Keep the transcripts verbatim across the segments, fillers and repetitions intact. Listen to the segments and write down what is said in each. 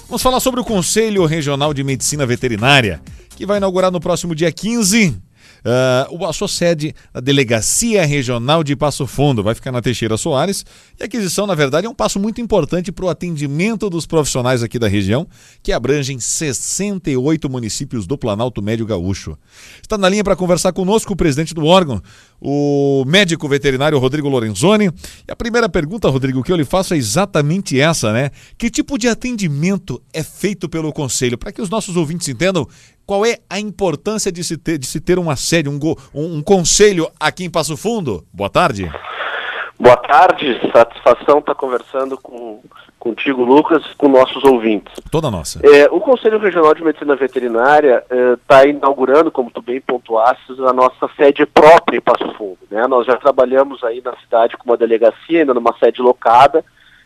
Vamos falar sobre o Conselho Regional de Medicina Veterinária, que vai inaugurar no próximo dia quinze. Uh, a sua sede, a Delegacia Regional de Passo Fundo, vai ficar na Teixeira Soares. E a aquisição, na verdade, é um passo muito importante para o atendimento dos profissionais aqui da região, que abrangem sessenta e oito municípios do Planalto Médio Gaúcho. Está na linha para conversar conosco o presidente do órgão, o médico veterinário Rodrigo Lorenzoni. E a primeira pergunta, Rodrigo, que eu lhe faço é exatamente essa, né? Que tipo de atendimento é feito pelo Conselho? Para que os nossos ouvintes entendam qual é a importância de se ter, de se ter uma sede, um, um, um conselho aqui em Passo Fundo? Boa tarde. Boa tarde, satisfação estar conversando com, contigo, Lucas, com nossos ouvintes. Toda nossa. É, o Conselho Regional de Medicina Veterinária está é, inaugurando, como tu bem pontuaste, a nossa sede própria em Passo Fundo, né? Nós já trabalhamos aí na cidade com uma delegacia, ainda numa sede locada,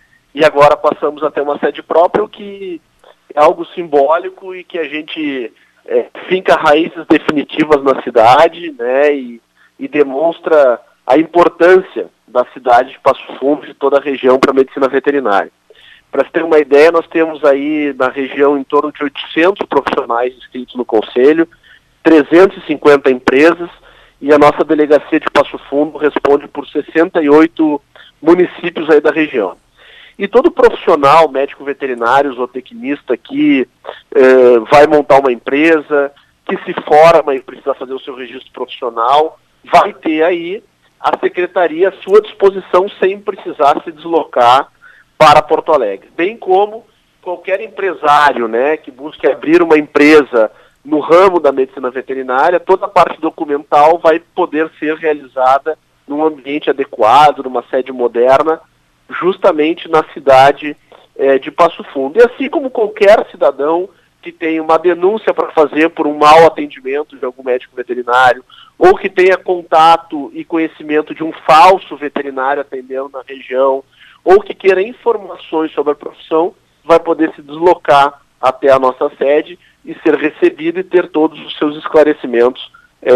e agora passamos a ter uma sede própria, o que é algo simbólico e que a gente é, finca raízes definitivas na cidade, né? E, e demonstra a importância da cidade de Passo Fundo e de toda a região para a medicina veterinária. Para se ter uma ideia, nós temos aí na região em torno de oitocentos profissionais inscritos no Conselho, trezentas e cinquenta empresas, e a nossa delegacia de Passo Fundo responde por sessenta e oito municípios aí da região. E todo profissional, médico veterinário, zootecnista que eh, vai montar uma empresa, que se forma e precisa fazer o seu registro profissional, vai ter aí a secretaria à sua disposição sem precisar se deslocar para Porto Alegre. Bem como qualquer empresário, né, que busque abrir uma empresa no ramo da medicina veterinária, toda a parte documental vai poder ser realizada num ambiente adequado, numa sede moderna, justamente na cidade eh, de Passo Fundo. E assim como qualquer cidadão que tem uma denúncia para fazer por um mau atendimento de algum médico veterinário, ou que tenha contato e conhecimento de um falso veterinário atendendo na região, ou que queira informações sobre a profissão, vai poder se deslocar até a nossa sede e ser recebido e ter todos os seus esclarecimentos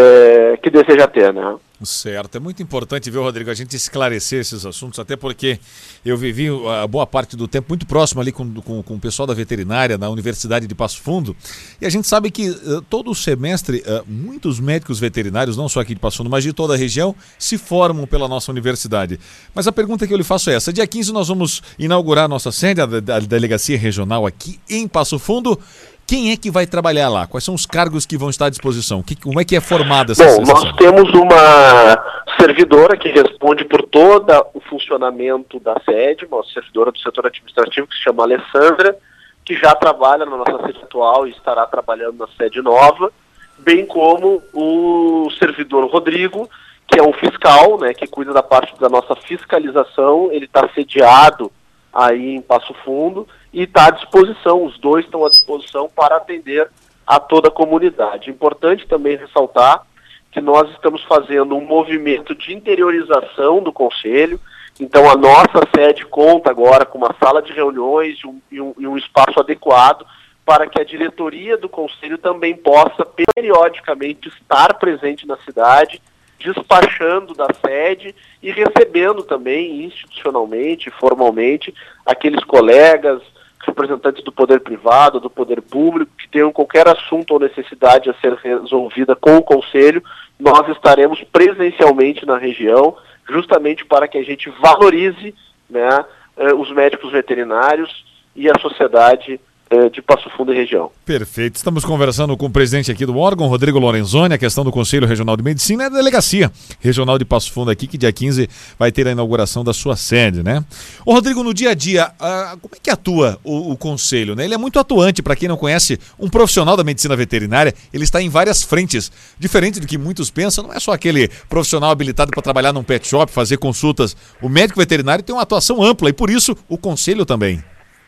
é, que deseja ter, né? Certo, é muito importante, viu, Rodrigo, a gente esclarecer esses assuntos, até porque eu vivi a boa parte do tempo muito próximo ali com, com, com o pessoal da veterinária na Universidade de Passo Fundo, e a gente sabe que uh, todo o semestre uh, muitos médicos veterinários, não só aqui de Passo Fundo, mas de toda a região, se formam pela nossa universidade. Mas a pergunta que eu lhe faço é essa: dia quinze nós vamos inaugurar a nossa sede, a, a Delegacia Regional aqui em Passo Fundo. Quem é que vai trabalhar lá? Quais são os cargos que vão estar à disposição? Que, como é que é formada essa Bom, nós temos uma servidora que responde por todo o funcionamento da sede, uma servidora do setor administrativo que se chama Alessandra, que já trabalha na nossa sede atual e estará trabalhando na sede nova, bem como o servidor Rodrigo, que é um fiscal, né, que cuida da parte da nossa fiscalização. Ele está sediado aí em Passo Fundo e está à disposição, os dois estão à disposição para atender a toda a comunidade. Importante também ressaltar que nós estamos fazendo um movimento de interiorização do Conselho, então a nossa sede conta agora com uma sala de reuniões e um, e um, e um espaço adequado para que a diretoria do Conselho também possa periodicamente estar presente na cidade, despachando da sede e recebendo também institucionalmente, formalmente, aqueles colegas, representantes do poder privado, do poder público, que tenham qualquer assunto ou necessidade a ser resolvida com o Conselho. Nós estaremos presencialmente na região, justamente para que a gente valorize, né, os médicos veterinários e a sociedade de Passo Fundo e região. Perfeito. Estamos conversando com o presidente aqui do órgão, Rodrigo Lorenzoni, a questão do Conselho Regional de Medicina e a Delegacia Regional de Passo Fundo aqui, que dia quinze vai ter a inauguração da sua sede, né? Ô, Rodrigo, no dia a dia, uh, como é que atua o, o Conselho, né? Ele é muito atuante, para quem não conhece, um profissional da medicina veterinária, ele está em várias frentes. Diferente do que muitos pensam, não é só aquele profissional habilitado para trabalhar num pet shop, fazer consultas. O médico veterinário tem uma atuação ampla e, por isso, o Conselho também.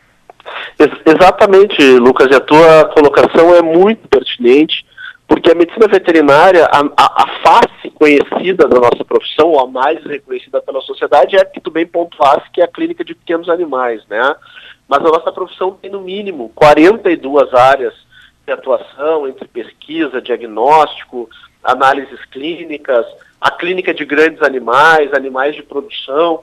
Exatamente, Lucas, e a tua colocação é muito pertinente, porque a medicina veterinária, a, a, a face conhecida da nossa profissão, ou a mais reconhecida pela sociedade, é a que tu bem pontuaste, que é a clínica de pequenos animais, né? Mas a nossa profissão tem, no mínimo, quarenta e duas áreas de atuação, entre pesquisa, diagnóstico, análises clínicas, a clínica de grandes animais, animais de produção.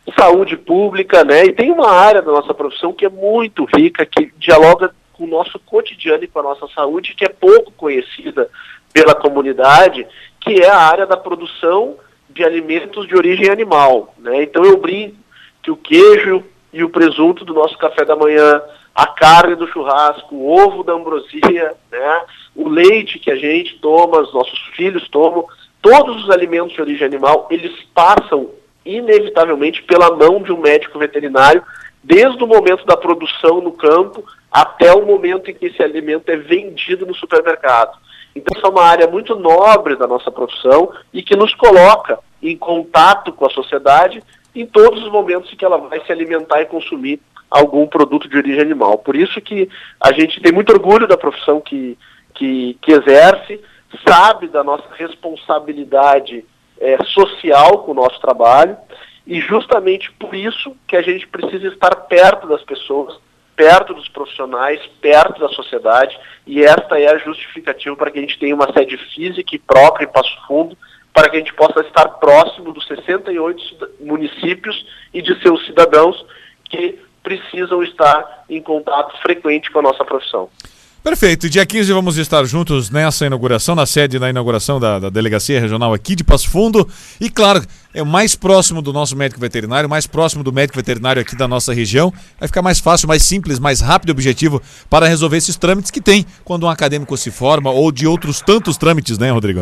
saúde pública, né? E tem uma área da nossa profissão que é muito rica, que dialoga com o nosso cotidiano e com a nossa saúde, que é pouco conhecida pela comunidade, que é a área da produção de alimentos de origem animal, né? Então eu brinco que o queijo e o presunto do nosso café da manhã, a carne do churrasco, o ovo da ambrosia, né? O leite que a gente toma, os nossos filhos tomam, todos os alimentos de origem animal, eles passam inevitavelmente pela mão de um médico veterinário, desde o momento da produção no campo até o momento em que esse alimento é vendido no supermercado. Então, essa é uma área muito nobre da nossa profissão e que nos coloca em contato com a sociedade em todos os momentos em que ela vai se alimentar e consumir algum produto de origem animal. Por isso que a gente tem muito orgulho da profissão que, que, que exerce, sabe da nossa responsabilidade é, social com o nosso trabalho, e justamente por isso que a gente precisa estar perto das pessoas, perto dos profissionais, perto da sociedade, e esta é a justificativa para que a gente tenha uma sede física e própria em Passo Fundo, para que a gente possa estar próximo dos sessenta e oito municípios e de seus cidadãos que precisam estar em contato frequente com a nossa profissão. Perfeito. Dia quinze vamos estar juntos nessa inauguração, na sede da inauguração da, da Delegacia Regional aqui de Passo Fundo. E claro, é o mais próximo do nosso médico veterinário, mais próximo do médico veterinário aqui da nossa região. Vai ficar mais fácil, mais simples, mais rápido e objetivo para resolver esses trâmites que tem quando um acadêmico se forma, ou de outros tantos trâmites, né, Rodrigo?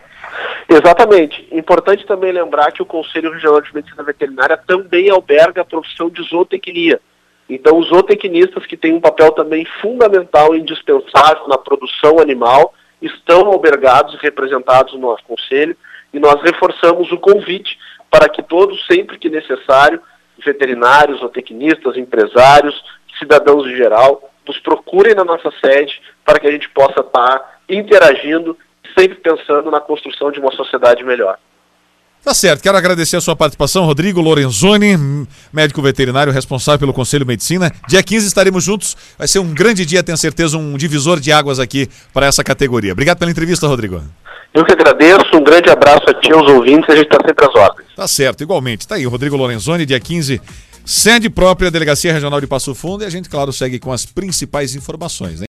Exatamente. Importante também lembrar que o Conselho Regional de Medicina Veterinária também alberga a profissão de zootecnia. Então, os zootecnistas, que têm um papel também fundamental e indispensável na produção animal, estão albergados e representados no nosso conselho, e nós reforçamos o convite para que todos, sempre que necessário, veterinários, zootecnistas, empresários, cidadãos em geral, nos procurem na nossa sede para que a gente possa estar interagindo, sempre pensando na construção de uma sociedade melhor. Tá certo, quero agradecer a sua participação, Rodrigo Lorenzoni, médico veterinário responsável pelo Conselho Medicina. Dia quinze estaremos juntos, vai ser um grande dia, tenho certeza, um divisor de águas aqui para essa categoria. Obrigado pela entrevista, Rodrigo. Eu que agradeço, um grande abraço a ti, aos ouvintes, a gente está sempre às ordens. Tá certo, igualmente. Tá aí, Rodrigo Lorenzoni, dia quinze, sede própria, Delegacia Regional de Passo Fundo, e a gente, claro, segue com as principais informações, né?